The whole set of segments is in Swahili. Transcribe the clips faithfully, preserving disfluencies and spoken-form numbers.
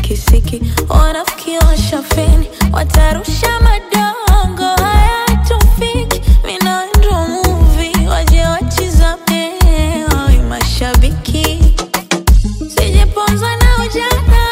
kisiki. Wanafiki washafeni, watarusha madongo haya tufiki. Mina ndo movie, waje wachizame wawe mashabiki. Sijiponza na ujana,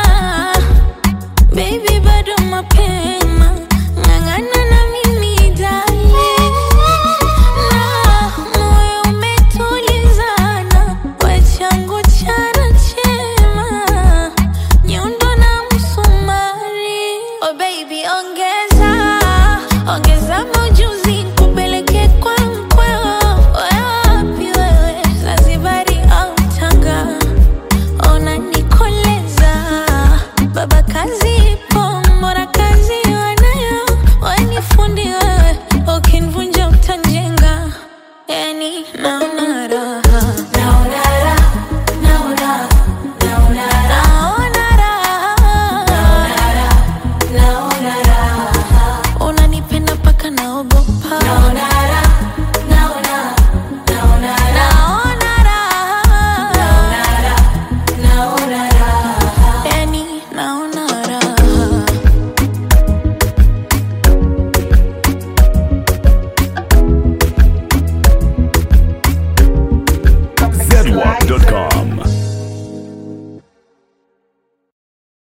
baby bado mapema. Ngangana na mimi darling, na moyo umetulizana. Wachangu chana chema, nyundo na msumari. Oh baby ongeza, ongeza majuzi kupeleke kwa mkweo. Wapi wewe, Zanzibari au Tanga? Ona nikoleza, baba kazi ipo, mbona kazi wanayo. Wanifundi wewe, ukinivunja utanjenga. Yani naona raha, naona raha, naona, naona raha, naona raha, naona raha. Unanipenda paka naogopa. Naona raha, naona, naona raha, naona raha, naona raha. Yani naona raha. zedwap dot com